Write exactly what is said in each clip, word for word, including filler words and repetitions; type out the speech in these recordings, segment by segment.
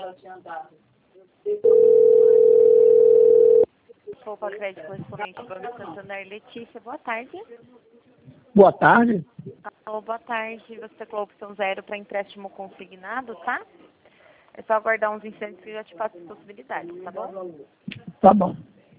Poupa Crédito Correspondente Banco Santander. Letícia, boa tarde. Boa tarde. Alô, boa tarde. Você teclou a opção zero para empréstimo consignado, tá? É só aguardar uns instantes que eu já te passo as possibilidades, tá bom? Tá bom.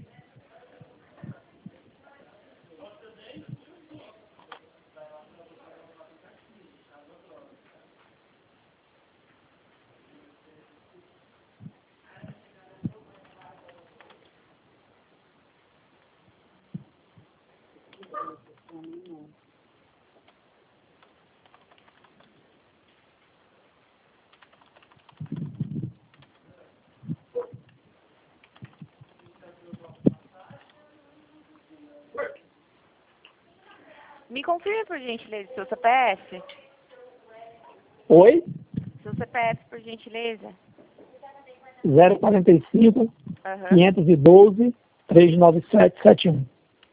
Me confirme, por gentileza, seu C P F. Oi? Seu C P F, por gentileza. zero quatro cinco, Aham. quinhentos e doze, trezentos e noventa e sete, setenta e um.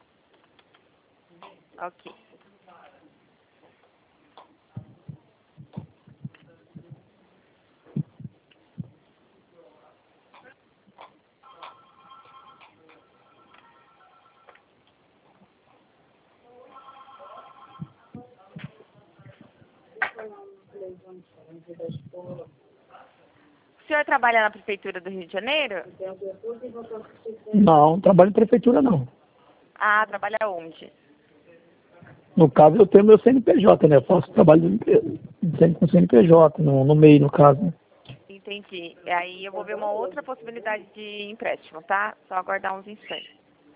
Ok. O senhor trabalha na Prefeitura do Rio de Janeiro? Não, não trabalho em prefeitura não. Ah, trabalha onde? No caso, eu tenho meu C N P J, né? Eu faço trabalho de empresa, sempre com C N P J, no, no meio, no caso. Né? Entendi. Aí eu vou ver uma outra possibilidade de empréstimo, tá? Só aguardar uns instantes.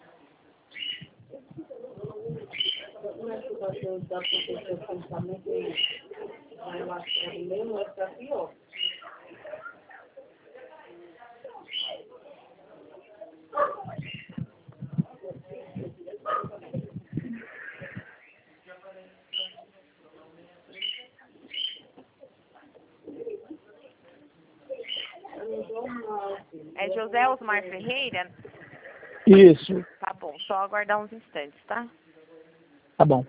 É José Osmar Ferreira? Isso, Tá bom, só aguardar uns instantes, tá? tá bom.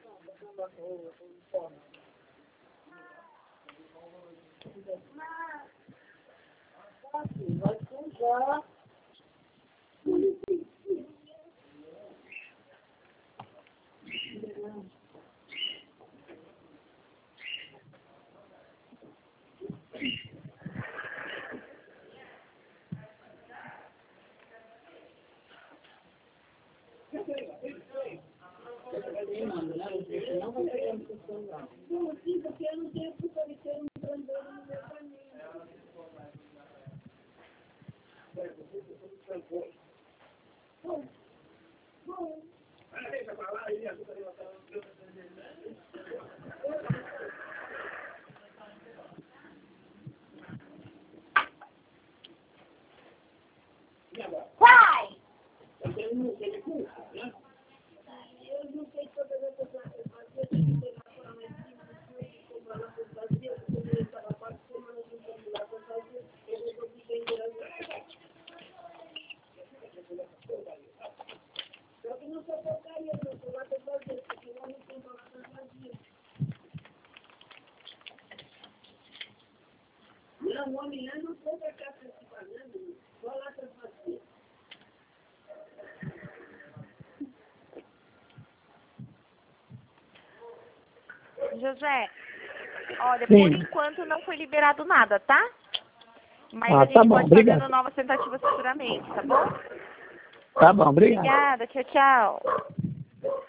José, olha, Sim. por enquanto não foi liberado nada, tá? Mas Ah, a tá gente bom, pode obrigado. fazendo novas tentativas futuramente, tá bom? Tá bom, obrigado. Obrigada, tchau, tchau.